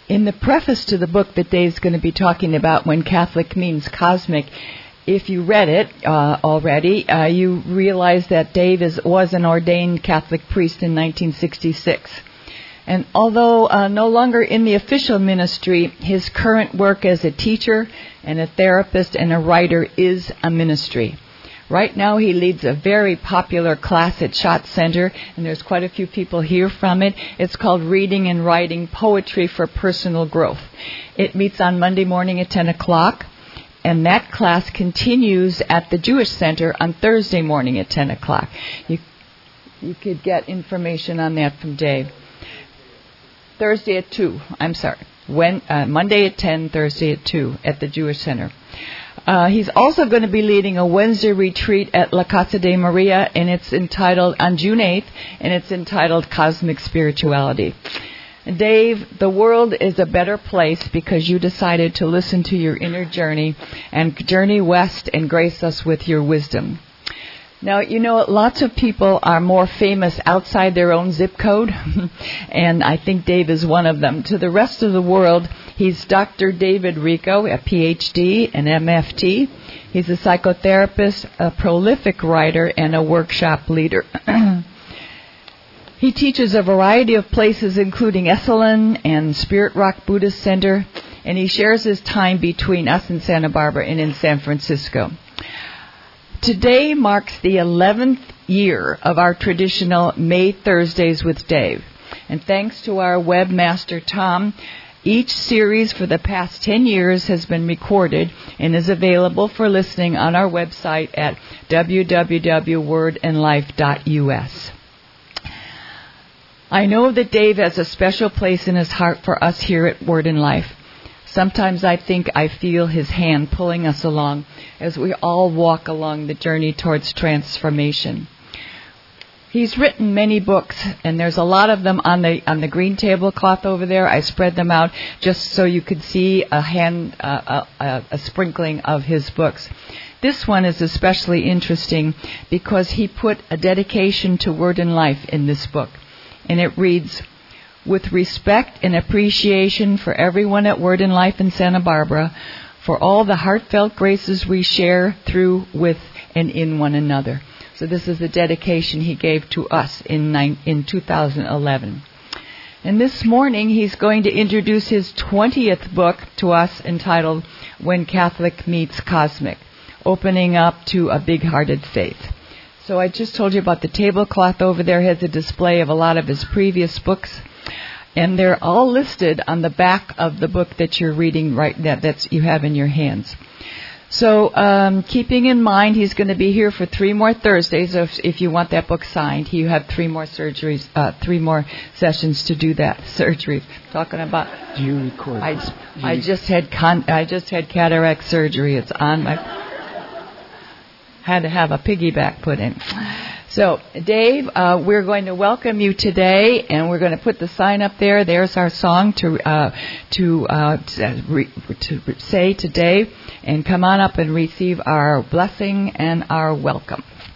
In the preface to the book that Dave's going to be talking about, When Catholic Meets Cosmic, if you read it already, you realize that Dave was an ordained Catholic priest in 1966. And although no longer in the official ministry, his current work as a teacher and a therapist and a writer is a ministry. Right now he leads a very popular class at Schott Center, and there's quite a few people here from it. It's called Reading and Writing Poetry for Personal Growth. It meets on Monday morning at 10 o'clock, and that class continues at the Jewish Center on Thursday morning at 10 o'clock. You could get information on that from Dave. Thursday at 2, Monday at 10, Thursday at 2 at the Jewish Center. He's also going to be leading a Wednesday retreat at La Casa de Maria, and it's entitled, on June 8th, and it's entitled Cosmic Spirituality. Dave, the world is a better place because you decided to listen to your inner journey and journey west and grace us with your wisdom. Now, you know, lots of people are more famous outside their own zip code, and I think Dave is one of them. To the rest of the world, he's Dr. David Rico, a Ph.D., an MFT. He's a psychotherapist, a prolific writer, and a workshop leader. He teaches a variety of places, including Esalen and Spirit Rock Buddhist Center, and he shares his time between us in Santa Barbara and in San Francisco. Today marks the 11th year of our traditional May Thursdays with Dave. And thanks to our webmaster, Tom, each series for the past 10 years has been recorded and is available for listening on our website at www.wordandlife.us. I know that Dave has a special place in his heart for us here at Word and Life. Sometimes I think I feel his hand pulling us along as we all walk along the journey towards transformation. He's written many books, and there's a lot of them on the green tablecloth over there. I spread them out just so you could see a sprinkling of his books. This one is especially interesting because he put a dedication to Word and Life in this book, and it reads, "With respect and appreciation for everyone at Word and Life in Santa Barbara, for all the heartfelt graces we share through, with, and in one another." So this is the dedication he gave to us in 2011. And this morning he's going to introduce his 20th book to us, entitled When Catholic Meets Cosmic, opening up to a big-hearted faith. So I just told you about the tablecloth over there. Has a display of a lot of his previous books. And they're all listed on the back of the book that you're reading right now, that you have in your hands. So keeping in mind he's going to be here for 3 more Thursdays. If you want that book signed, you have 3 more surgeries, 3 more sessions to do that. Surgeries. Talking about. Do you record? I just had cataract surgery. It's on my. Had to have a piggyback put in. So, Dave, we're going to welcome you today, and we're going to put the sign up there. There's our song to say to Dave, and come on up and receive our blessing and our welcome.